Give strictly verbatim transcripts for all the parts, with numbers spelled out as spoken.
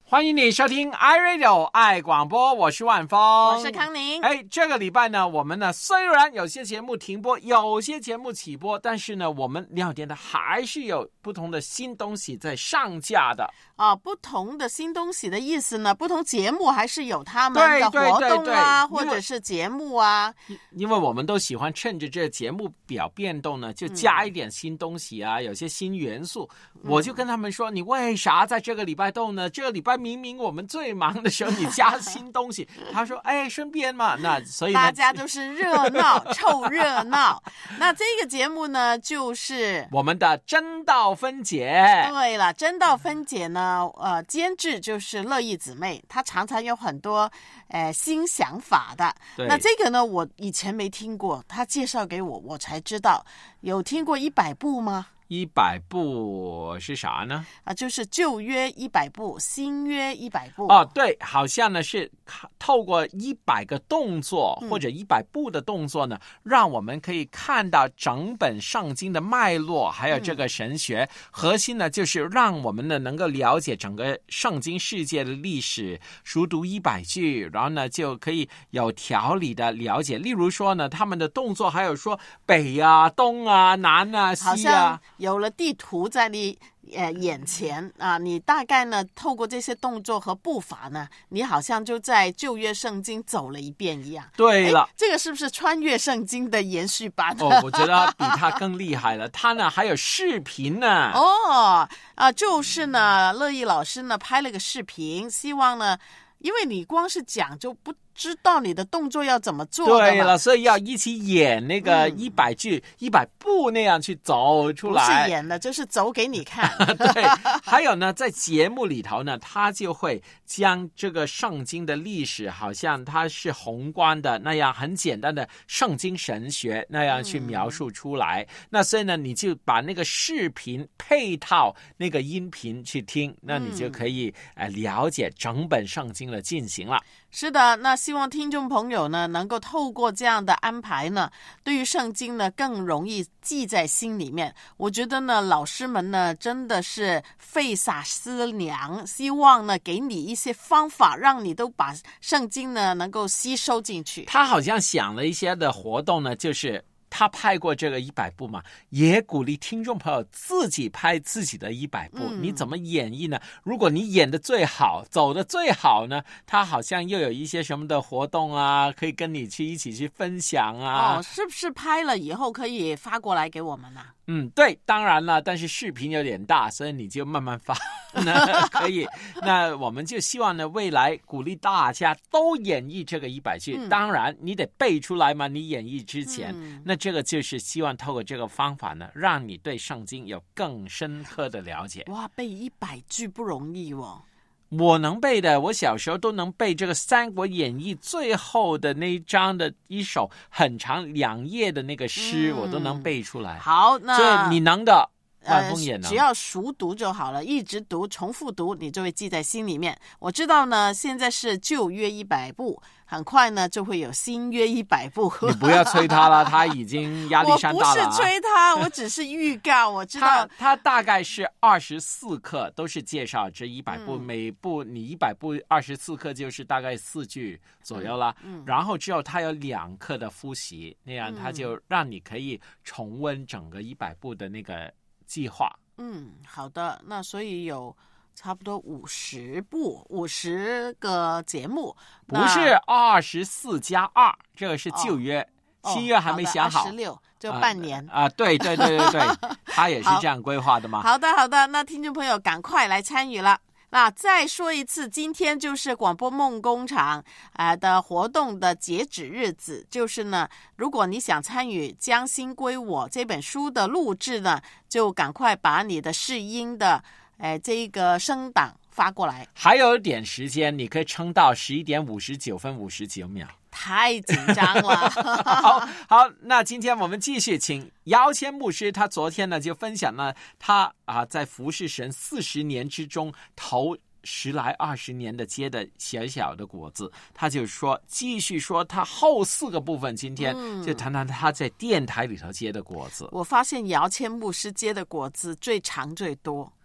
欢迎你收听 iRadio 爱广播，我是万峰， 我是康宁。 哎，这个礼拜呢，我们呢虽然有些节目停播，有些节目起播，但是呢，我们亮点的还是有不同的新东西在上架的。 啊，不同的新东西的意思呢，不同节目还是有他们的活动啊，或者是节目啊。 因为我们都喜欢趁着这节目表变动呢，就加一点新东西啊，嗯、有些新元素。我就跟他们说，你为啥在这个礼拜动呢？这个礼拜明明我们最忙的时候，你加新东西。他说，哎，顺便嘛，那所以呢大家都是热闹，凑热闹。那这个节目呢，就是我们的真道分解。 对了，真道分解呢。呃，监制就是乐意姊妹，她常常有很多呃新想法的。那这个呢，我以前没听过，她介绍给我，我才知道。有听过一百部吗？ 一百部是啥呢？ 啊，就是旧约一百部，新约一百部。 哦，对，好像呢是透过一百个动作、嗯、或者一百部的动作呢，让我们可以看到整本圣经的脉络，还有这个神学、嗯、核心呢，就是让我们呢能够了解整个圣经世界的历史，熟读一百句，然后呢就可以有条理的了解。例如说呢，他们的动作还有说北啊、东啊、南啊、西啊。 有了地图在你呃眼前啊，你大概呢透过这些动作和步伐呢，你好像就在旧约圣经走了一遍一样。 对了， 这个是不是穿越圣经的延续版？ 哦，我觉得比他更厉害了。他呢还有视频呢。 哦，啊，就是呢，乐意老师呢拍了个视频，希望呢，因为你光是讲就不知道你的动作要怎么做的嘛。 对了，所以要一起演那个一百句、一、嗯、百步那样去走出来。 不是演的，就是走给你看。 对，还有呢，在节目里头呢，他就会将这个圣经的历史，好像它是宏观的那样，很简单的圣经神学那样去描述出来。嗯、那所以呢，你就把那个视频配套那个音频去听，那你就可以、嗯、呃了解整本圣经的进行了。 是的，那希望听众朋友呢能够透过这样的安排呢，对于圣经呢更容易记在心里面。我觉得呢老师们呢真的是费煞思量，希望呢给你一些方法，让你都把圣经呢能够吸收进去。 他好像想了一些的活动呢，就是他拍过这个一百部嘛，也鼓励听众朋友自己拍自己的一百部、嗯、你怎么演绎呢？如果你演的最好，走的最好呢，他好像又有一些什么的活动啊，可以跟你去一起去分享啊。 哦，是不是拍了以后可以发过来给我们啊？ 嗯，对，当然了，但是视频有点大，所以你就慢慢发那可以。那我们就希望呢，未来鼓励大家都演绎这个一百句、嗯、当然你得背出来嘛，你演绎之前、嗯、那这个就是希望透过这个方法呢，让你对圣经有更深刻的了解。 哇，背一百句不容易哦。 我能背的，我小时候都能背这个《三国演义》最后的那一章的一首很长两页的那个诗、嗯、我都能背出来。 好，那所以你能的呃，只要熟读就好了，一直读重复读，你就会记在心里面。我知道呢，现在是旧约一百部，很快呢就会有新约一百部。 你不要催他了，他已经压力山大了、啊、 我不是催他，我只是预告。我知道他他大概是二十四课，都是介绍这一百部、嗯、每部你一百部二十四课就是大概四句左右了、嗯嗯、然后之后他有两课的复习，那样他就让你可以重温整个一百部的那个计划。 嗯，好的，那所以有差不多五十部，五十个节目， 不是二十四加二，这个是旧约，哦、新约还没想好， 二十六就半年啊、呃，对对对对对，他也是这样规划的嘛。 好的好的，那听众朋友赶快来参与了。那再说一次，今天就是广播梦工厂啊、呃、的活动的截止日子，就是呢，如果你想参与《将心归我》这本书的录制呢，就赶快把你的试音的呃这个声档发过来。 还有点时间，你可以撑到十一点五十九分五十九秒。 太紧张了。 好好，那今天我们继续请姚谦牧师，他昨天呢就分享了他啊在服侍神四十年之中头十来二十年的结的小小的果子，他就说继续说他后四个部分，今天就谈谈他在电台里头结的果子。 我发现姚谦牧师结的果子最长最多。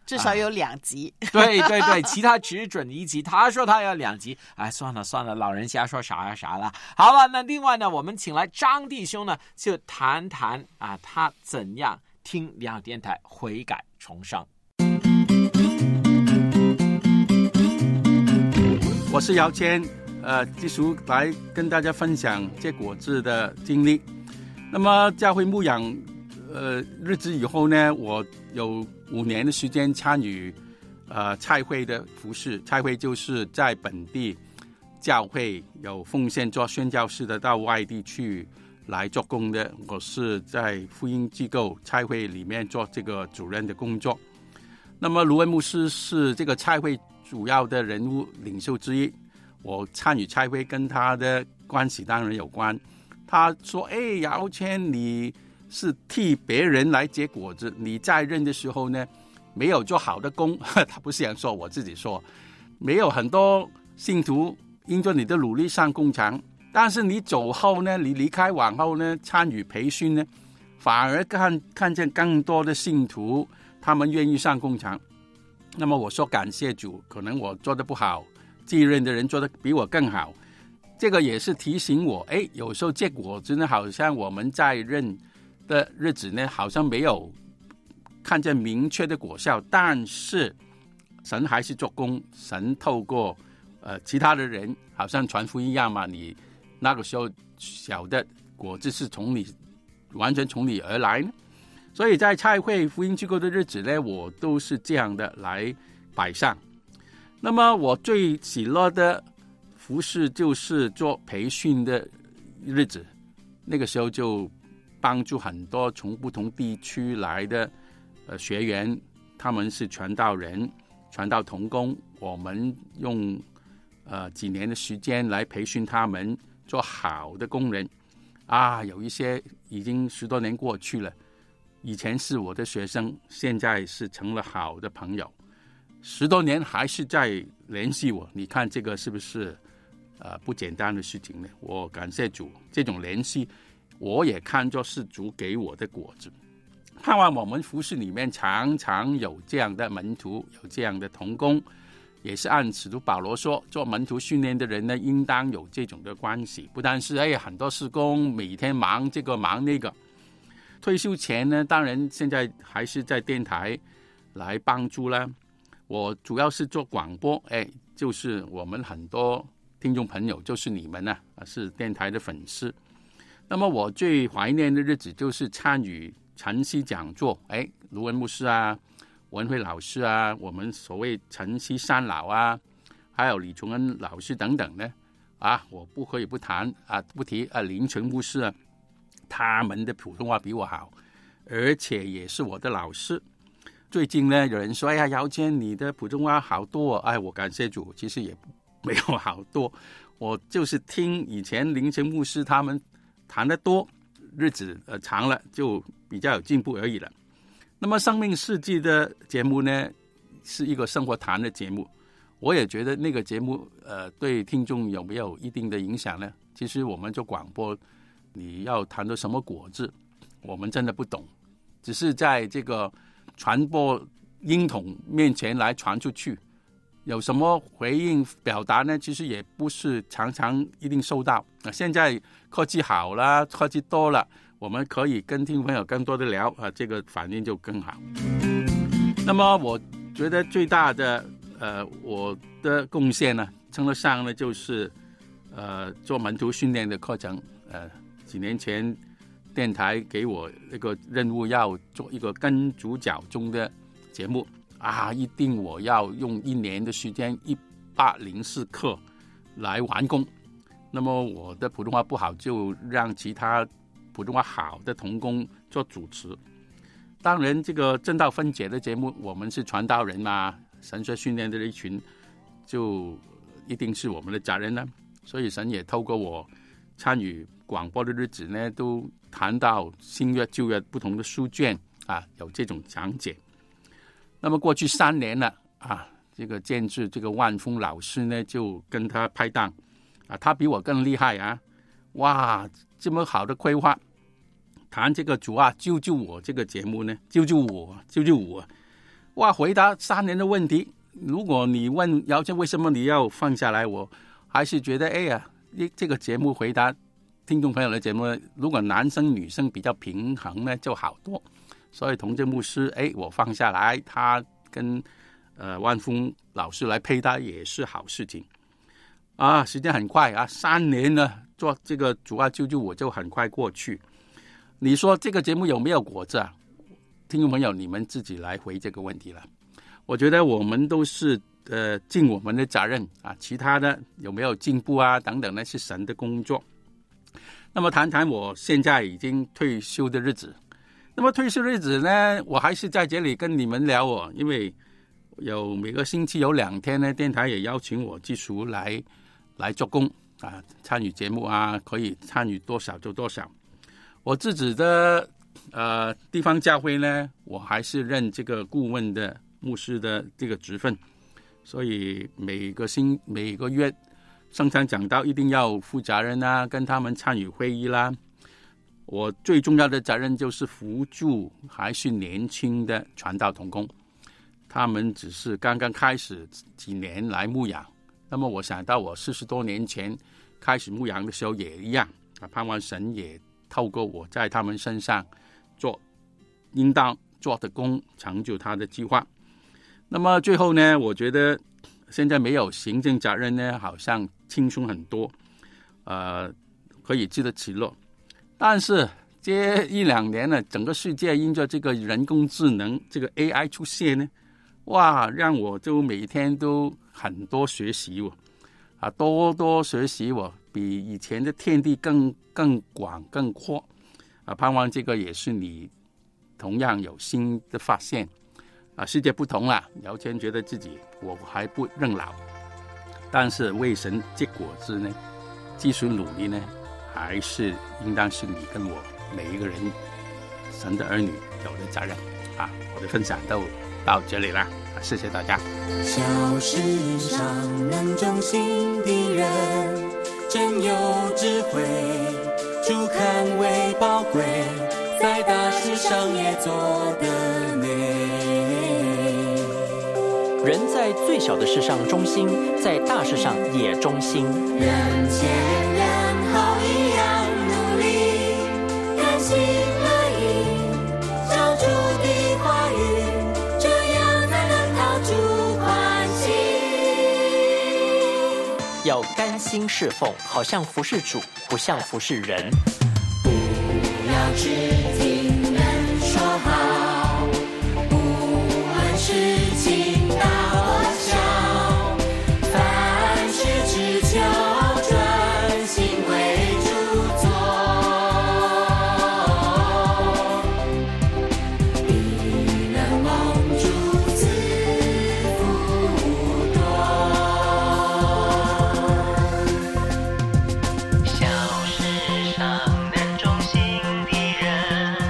至少有两集。 啊、对对对，其他只准一集，他说他要两集，哎，算了算了，老人瞎说啥呀啥了。好了，那另外呢，我们请来张弟兄呢，就谈谈啊，他怎样听良友电台悔改重生。 我是姚谦，呃，继续来跟大家分享结果子的经历。那么教会牧养呃日子以后呢，我有五年的时间参与呃差会的服事。差会就是在本地教会有奉献做宣教士的，到外地去来做工的。我是在福音机构差会里面做这个主任的工作。那么卢恩牧师是这个差会主要的人物领袖之一，我参与差会跟他的关系当然有关。他说：“哎，姚谦，你是替别人来结果子，你在任的时候呢，没有做好的工。”他不是这样说，我自己说，没有很多信徒因着你的努力上工场，但是你走后呢，你离开往后呢，参与培训呢，反而看看见更多的信徒，他们愿意上工场。那么我说感谢主，可能我做得不好，继任的人做得比我更好。这个也是提醒我，哎，有时候结果子呢，好像我们在任的日子呢，好像没有看见明确的果效，但是神还是做工，神透过呃其他的人，好像传福音一样嘛，你那个时候小的果子是从你完全从你而来呢。所以在差会福音机构的日子呢，我都是这样的来摆上。那么我最喜乐的服事就是做培训的日子，那个时候就帮助很多从不同地区来的呃学员，他们是传道人、传道同工，我们用呃几年的时间来培训他们做好的工人啊。有一些已经十多年过去了，以前是我的学生，现在是成了好的朋友，十多年还是在联系我。你看这个是不是呃不简单的事情呢？我感谢主，这种联系我也看作是主给我的果子。盼望我们服事里面常常有这样的门徒，有这样的同工，也是按使徒保罗说，做门徒训练的人呢，应当有这种的关系。不但是哎很多事工每天忙这个忙那个，退休前呢，当然现在还是在电台来帮助啦。我主要是做广播，哎，就是我们很多听众朋友就是你们呢、啊，是电台的粉丝。那么我最怀念的日子就是参与晨曦讲座，哎，卢文牧师啊，文慧老师啊，我们所谓晨曦三老啊，还有李崇恩老师等等呢，啊，我不可以不谈啊，不提啊，林纯牧师啊，他们的普通话比我好，而且也是我的老师。最近呢，有人说：“哎呀，姚谦，你的普通话好多、哦。”哎，我感谢主，其实也没有好多，我就是听以前林晨牧师他们谈得多，日子呃长了就比较有进步而已了。那么生命世纪的节目呢，是一个生活谈的节目，我也觉得那个节目呃对听众有没有一定的影响呢？其实我们做广播，你要谈到什么果子，我们真的不懂，只是在这个传播音筒面前来传出去，有什么回应表达呢？其实也不是常常一定收到。啊，现在科技好了，科技多了，我们可以跟听众朋友更多的聊啊，这个反应就更好。那么我觉得最大的呃我的贡献呢，称得上呢就是呃做门徒训练的课程。呃，几年前电台给我那个任务，要做一个跟主角中的节目啊，一定我要用一年的时间一百零四课来完工。那么我的普通话不好，就让其他普通话好的同工做主持。当然这个正道分解的节目，我们是传道人嘛，神学训练的一群，就一定是我们的责任了。所以神也透过我参与广播的日子呢，都谈到新约旧约不同的书卷啊，有这种讲解。那么过去三年了啊，这个监制这个万峰老师呢，就跟他拍档啊，他比我更厉害啊！哇，这么好的规划，谈这个主啊，救救我这个节目呢，救救我，救救我！ 哇，回答三年的问题。如果你问姚谦为什么你要放下来，我还是觉得哎呀，这个节目回答听众朋友的节目，如果男生女生比较平衡呢就好多。所以同正牧师，哎，我放下来，他跟呃万峰老师来配搭也是好事情啊。时间很快啊，三年呢做这个主爱救救我就很快过去。你说这个节目有没有果子啊？听众朋友，你们自己来回这个问题了。我觉得我们都是呃尽我们的责任啊，其他的有没有进步啊等等呢，是神的工作。那么谈谈我现在已经退休的日子。那么退休日子呢，我还是在这里跟你们聊哦，因为有每个星期有两天呢，电台也邀请我继续来来做工啊，参与节目啊，可以参与多少就多少。我自己的呃地方教会呢，我还是任这个顾问的牧师的这个职分，所以每个星每个月圣餐讲道一定要负责任啊，跟他们参与会议啦。我最重要的责任就是扶助还是年轻的传道同工，他们只是刚刚开始几年来牧养。那么我想到我四十多年前开始牧养的时候也一样啊，盼望神也透过我在他们身上做应当做的工，成就他的计划。那么最后呢，我觉得现在没有行政责任呢，好像轻松很多，呃，可以自得其乐。但是这一两年呢，整个世界因着这个人工智能这个 A I 出现呢，哇，让我就每天都很多学习哦，啊，多多学习哦，比以前的天地更更广更阔啊！盼望这个也是你同样有新的发现啊！世界不同了，姚谦觉得自己我还不认老，但是为神结果子呢，继续努力呢，还是应当是你跟我每一个人神的儿女有的责任啊！我的分享都到这里了，啊，谢谢大家。 小事上能忠心的人，真有智慧，主看为宝贵，在大事上也做得美。 人在最小的事上忠心，在大事上也忠心。 人前人后一样努力，甘心乐意照主的话语，这样才能讨主欢喜。 要甘心侍奉，好像服侍主，不像服侍人。 不要只听人说好，不论事情大或小，凡事只求专心为主做，必能蒙主赐福多。 小事上能忠心的人，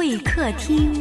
会客厅。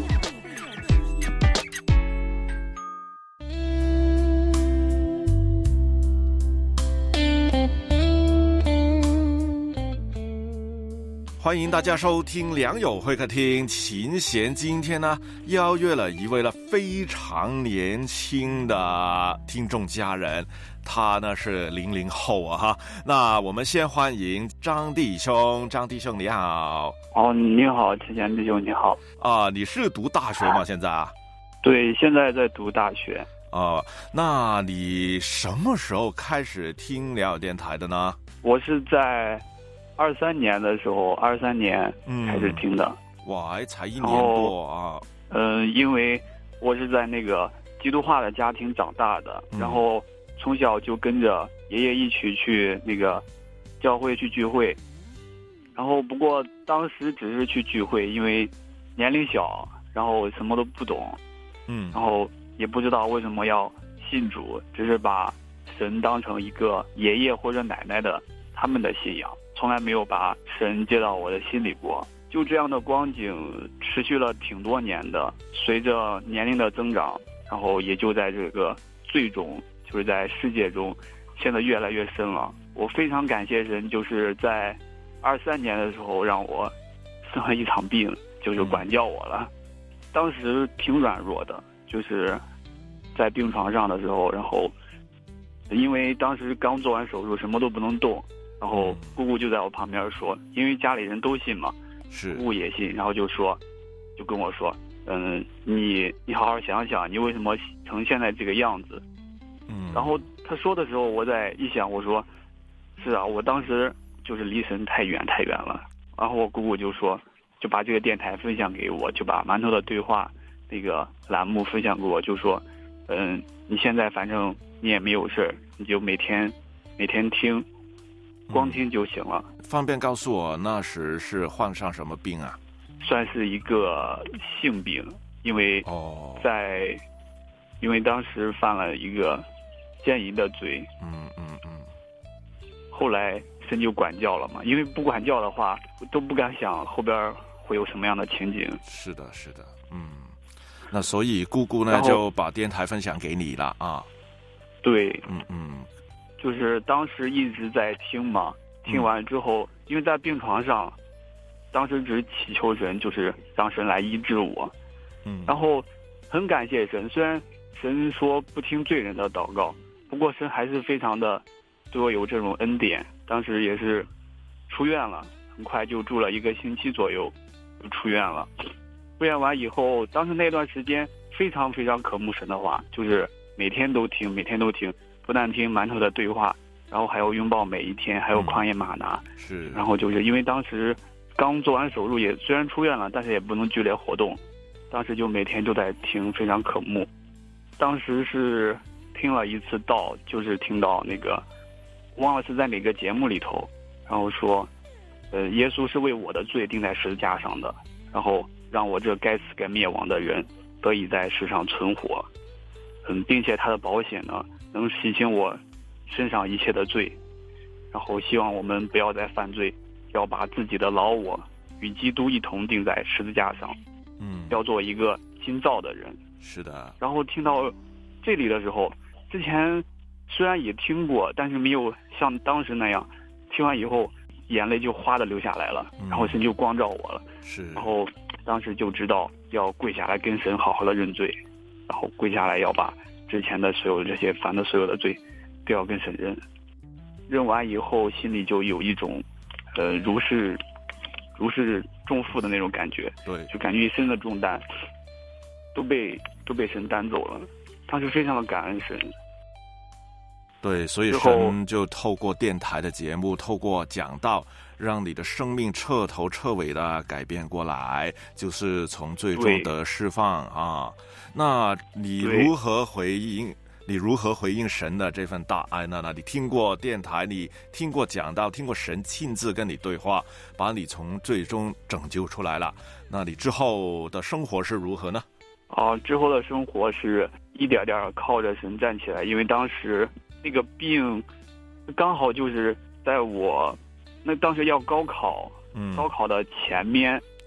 欢迎大家收听良友会客厅。琴弦今天呢邀约了一位了非常年轻的听众家人，他呢是零零后啊哈。那我们先欢迎张弟兄，张弟兄你好。 哦，你好，琴弦弟兄你好。 啊，你是读大学吗？现在啊？ 对，现在在读大学。 哦，那你什么时候开始听良友电台的呢？ 我是在二三年的时候，二三年开始听的。 嗯、哇，才一年多啊！ 嗯、呃，因为我是在那个基督化的家庭长大的，嗯、然后从小就跟着爷爷一起去那个教会去聚会。然后不过当时只是去聚会，因为年龄小，然后什么都不懂， 嗯， 然后也不知道为什么要信主，只是把神当成一个爷爷或者奶奶的他们的信仰。从来没有把神接到我的心里过，就这样的光景持续了挺多年的。随着年龄的增长，然后也就在这个最终，就是在世界中，陷得越来越深了。我非常感谢神，就是在二三年的时候让我生了一场病，就是管教我了。当时挺软弱的，就是在病床上的时候，然后因为当时刚做完手术，什么都不能动。然后姑姑就在我旁边说，因为家里人都信嘛， 是姑姑也信，然后就说，就跟我说，嗯，你你好好想想，你为什么成现在这个样子？ 嗯， 然后他说的时候，我在一想，我说，是啊，我当时就是离神太远太远了。然后我姑姑就说，就把这个电台分享给我，就把馒头的对话那个栏目分享给我，就说，嗯，你现在反正你也没有事儿，你就每天每天听。光听就行了、 嗯。方便告诉我那时是患上什么病啊？ 算是一个性病，因为在、哦、因为当时犯了一个奸淫的罪。 嗯嗯嗯。 后来神就管教了嘛，因为不管教的话，都不敢想后边会有什么样的情景。 是的，是的，嗯。那所以姑姑呢就把电台分享给你了啊。 对， 嗯嗯。 就是当时一直在听嘛，听完之后，嗯、因为在病床上，当时只祈求神，就是让神来医治我。 嗯， 然后很感谢神，虽然神说不听罪人的祷告，不过神还是非常的对我有这种恩典。当时也是出院了，很快就住了一个星期左右，就出院了。出院完以后，当时那段时间非常非常渴慕神的话，就是每天都听，每天都听。不但听馒头的对话，然后还有拥抱每一天，还有旷野吗哪、 嗯、是。 然后就是因为当时刚做完手术，也虽然出院了，但是也不能剧烈活动，当时就每天都在听，非常渴慕。当时是听了一次道，就是听到那个忘了是在哪个节目里头，然后说，呃，耶稣是为我的罪钉在十字架上的，然后让我这该死该灭亡的人得以在世上存活，嗯，并且他的保险呢。能洗清我身上一切的罪，然后希望我们不要再犯罪，要把自己的老我与基督一同钉在十字架上， 嗯， 要做一个新造的人。 是的。 然后听到这里的时候，之前虽然也听过，但是没有像当时那样，听完以后眼泪就哗的流下来了， 嗯、 然后神就光照我了。 是。 然后当时就知道要跪下来跟神好好的认罪，然后跪下来要把之前的所有这些犯的所有的罪都要跟神认，认完以后心里就有一种呃如释如释重负的那种感觉。 对， 就感觉一身的重担都被都被神担走了，当时非常的感恩神。 对，所以神就透过电台的节目，透过讲道，让你的生命彻头彻尾的改变过来，就是从最终的释放啊。那你如何回应？你如何回应神的这份大爱呢？你听过电台，你听过讲道，听过神亲自跟你对话，把你从最终拯救出来了。那你之后的生活是如何呢？ 哦，之后的生活是一点点靠着神站起来，因为当时那个病刚好就是在我那当时要高考， 嗯， 高考的前面，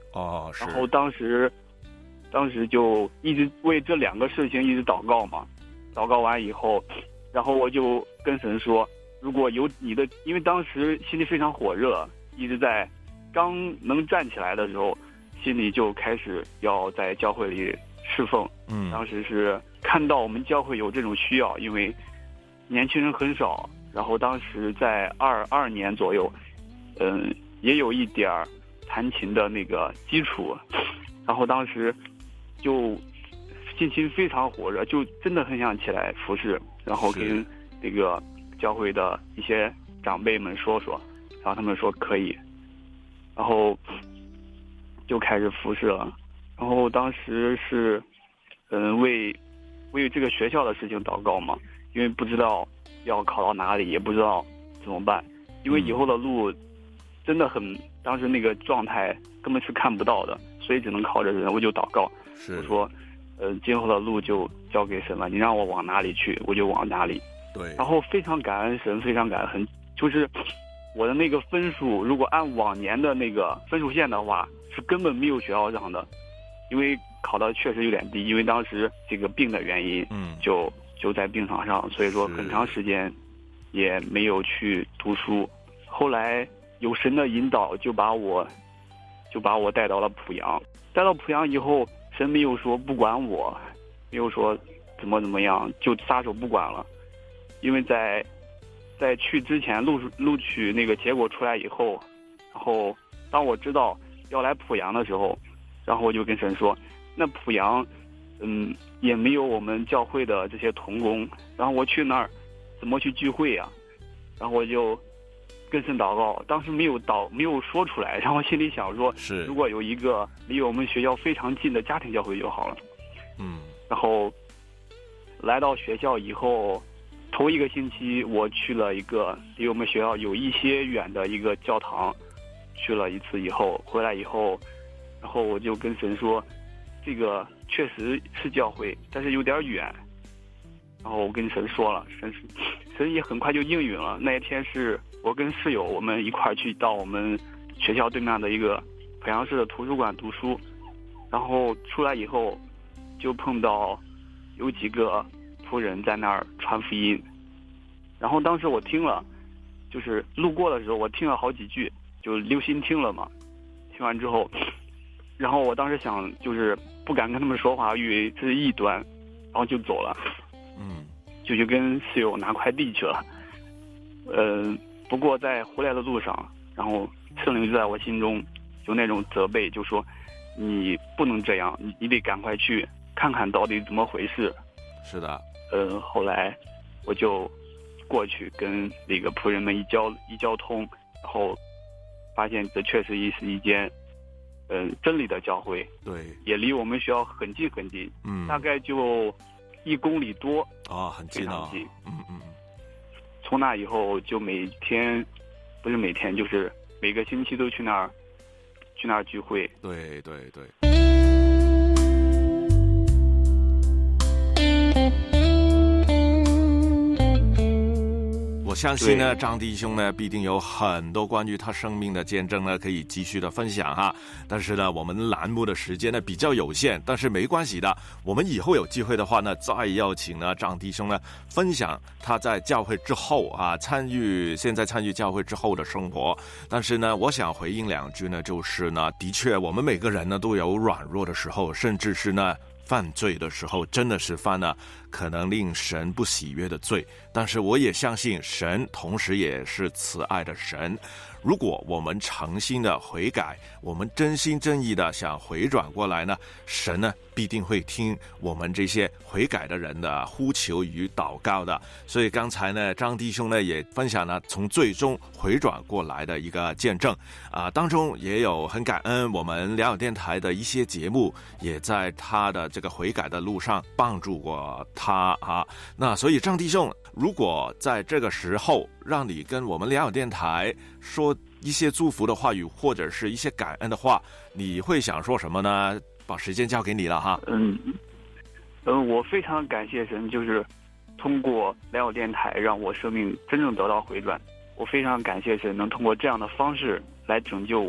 哦，是。 然后当时，当时就一直为这两个事情一直祷告嘛。祷告完以后，然后我就跟神说，如果有你的，因为当时心里非常火热，一直在刚能站起来的时候，心里就开始要在教会里侍奉。 嗯， 当时是看到我们教会有这种需要，因为年轻人很少。然后当时在二二年左右，嗯，也有一点儿弹琴的那个基础。然后当时就信心非常火热，就真的很想起来服侍，然后跟这个教会的一些长辈们说说，然后他们说可以，然后就开始服侍了。然后当时是嗯为为这个学校的事情祷告嘛，因为不知道要考到哪里，也不知道怎么办，因为以后的路真的很，当时那个状态根本是看不到的，所以只能靠着人。我就祷告，我说呃，今后的路就交给神了，你让我往哪里去，我就往哪里。 对。 然后非常感恩神，非常感恩，就是我的那个分数，如果按往年的那个分数线的话，是根本没有学校上的，因为考的确实有点低，因为当时这个病的原因， 嗯， 就就在病床上，所以说很长时间也没有去读书。后来有神的引导，就把我就把我带到了濮阳。带到濮阳以后，神没有说不管我，没有说怎么怎么样，就撒手不管了。因为在在去之前录录取那个结果出来以后，然后当我知道要来濮阳的时候，然后我就跟神说，那濮阳嗯也没有我们教会的这些同工，然后我去那儿怎么去聚会呀？然后我就跟神祷告，当时没有祷没有说出来，然后心里想说， 是如果有一个离我们学校非常近的家庭教会就好了。 嗯， 然后来到学校以后，头一个星期我去了一个离我们学校有一些远的一个教堂，去了一次以后回来以后，然后我就跟神说，这个确实是教会，但是有点远。然后我跟神说了，神神也很快就应允了。那一天是我跟室友我们一块儿去到我们学校对面的一个濮阳市的图书馆读书，然后出来以后就碰到有几个仆人在那儿传福音，然后当时我听了，就是路过的时候我听了好几句，就留心听了嘛。听完之后，然后我当时想就是不敢跟他们说话，以为这是异端，然后就走了。 嗯， 就去跟室友拿快递去了。呃，不过在回来的路上，然后圣灵就在我心中有那种责备，就说你不能这样，你你得赶快去看看到底怎么回事。 是的。 呃，后来我就过去跟那个仆人们一交一交通，然后发现这确实是一间嗯、呃、真理的教会。 对。也离我们学校很近很近。 嗯。 大概就一公里多。 啊、哦，很近啊。 非常近。 嗯嗯。 从那以后就每天，不是每天，就是每个星期都去那儿，去那儿聚会。 对对对。我相信呢，张弟兄呢必定有很多关于他生命的见证呢，可以继续的分享哈。但是呢，我们栏目的时间呢比较有限，但是没关系的。我们以后有机会的话呢，再邀请呢张弟兄呢分享他在教会之后啊，参与现在参与教会之后的生活。但是呢，我想回应两句呢，就是呢，的确我们每个人呢都有软弱的时候，甚至是呢犯罪的时候，真的是犯了可能令神不喜悦的罪。但是我也相信神同时也是慈爱的神，如果我们诚心的悔改，我们真心真意的想回转过来呢，神呢必定会听我们这些悔改的人的呼求与祷告的。所以刚才呢张弟兄呢也分享了从最终回转过来的一个见证啊、呃，当中也有很感恩我们良友电台的一些节目也在他的这个悔改的路上帮助过他啊。那所以张弟兄，如果在这个时候让你跟我们良友电台说一些祝福的话语，或者是一些感恩的话，你会想说什么呢？把时间交给你了哈。 嗯，嗯，我非常感谢神，就是通过良友电台让我生命真正得到回转。我非常感谢神能通过这样的方式来拯救我，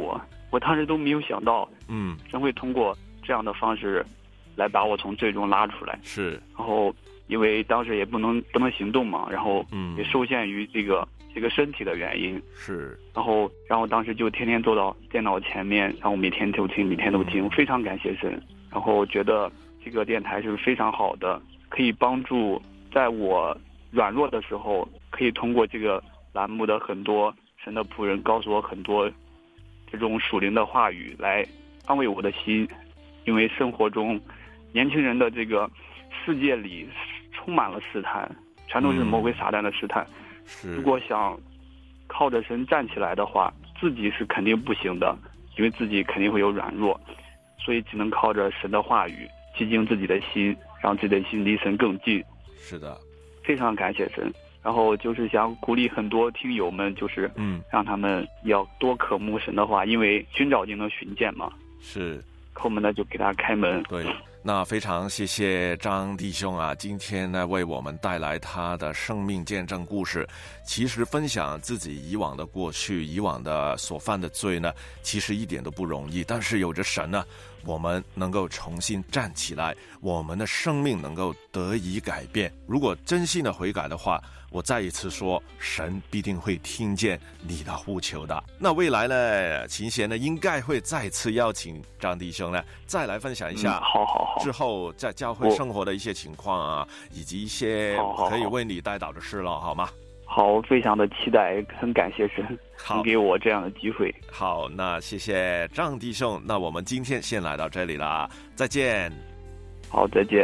我当时都没有想到， 嗯， 神会通过这样的方式来把我从最终拉出来。 是， 然后因为当时也不能不能行动嘛，然后嗯也受限于这个这个身体的原因， 是， 然后然后当时就天天坐到电脑前面，然后每天都听，每天都听，非常感谢神。然后觉得这个电台是非常好的，可以帮助在我软弱的时候，可以通过这个栏目的很多神的仆人告诉我很多这种属灵的话语，来安慰我的心。因为生活中年轻人的这个世界里充满了试探，全都是魔鬼撒旦的试探。 是， 如果想靠着神站起来的话，自己是肯定不行的，因为自己肯定会有软弱，所以只能靠着神的话语洁净自己的心，让自己的心离神更近。 是的， 非常感谢神。然后就是想鼓励很多听友们，就是嗯， 让他们要多渴慕神的话，因为寻找就能寻见嘛。 是， 叩门的就给他开门。 对。那非常谢谢张弟兄啊，今天呢为我们带来他的生命见证故事。其实分享自己以往的过去，以往的所犯的罪呢，其实一点都不容易。但是有着神呢，我们能够重新站起来，我们的生命能够得以改变。如果真心的悔改的话，我再一次说，神必定会听见你的呼求的。那未来呢，秦贤呢应该会再次邀请张弟兄呢再来分享一下、 嗯、好好好之后在教会生活的一些情况啊，以及一些可以为你带导的事了，好吗？ 好，非常的期待，很感谢神能给我这样的机会。 好，那谢谢张弟兄，那我们今天先来到这里了，再见。 好，再见。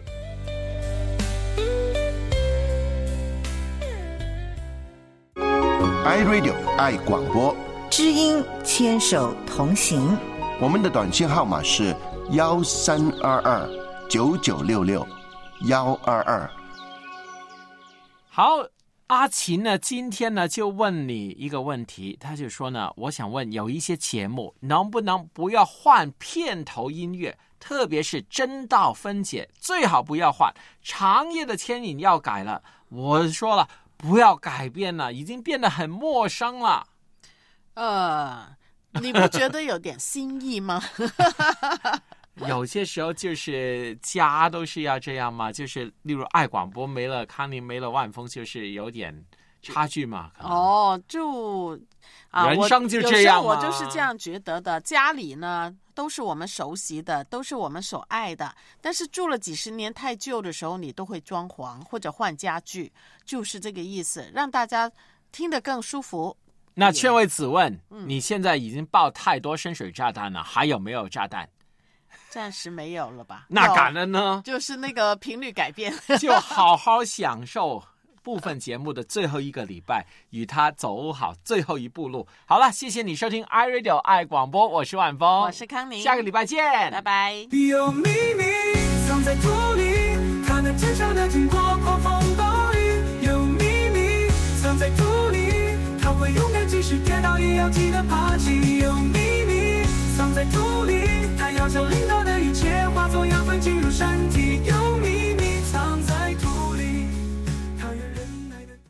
iRadio 爱广播， 知音牵手同行。 我们的短信号码是幺三二二九九六六幺二二。 好，阿琴呢，今天呢就问你一个问题，他就说呢，我想问有一些节目能不能不要换片头音乐，特别是真道分解，最好不要换。长夜的牵引要改了，我说了不要改变了，已经变得很陌生了。 呃，你不觉得有点新意吗？ 有些时候就是家都是要这样嘛，就是例如爱广播没了康宁没了万丰，就是有点差距嘛。 哦，就啊， 人生就这样嘛。 我就是这样觉得的。家里呢都是我们熟悉的，都是我们所爱的，但是住了几十年太旧的时候，你都会装潢或者换家具，就是这个意思，让大家听得更舒服。 那劝慰子问、 嗯、 你现在已经爆太多深水炸弹了，还有没有炸弹？ 暂时没有了吧？ 那敢了呢？ 就是那个频率改变， 就好好享受部分节目的最后一个礼拜，与他走好最后一步路。好了，谢谢你收听 iRadio 爱广播，我是万峰， 我是康宁， 下个礼拜见， 拜拜。 有秘密藏在土里，它能坚强的经过狂风暴雨。有秘密藏在土里，它会勇敢即使跌倒也要记得爬起。有秘密藏在土里，它要将领导的一切化作养分。